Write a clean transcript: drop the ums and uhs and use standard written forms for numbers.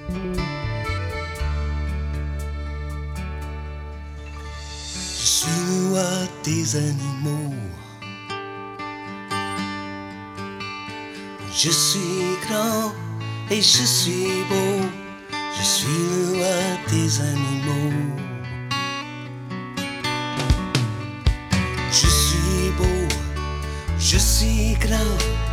Je suis le roi des animaux. Je suis grand et je suis beau. Je suis le roi des animaux. Je suis beau, je suis grand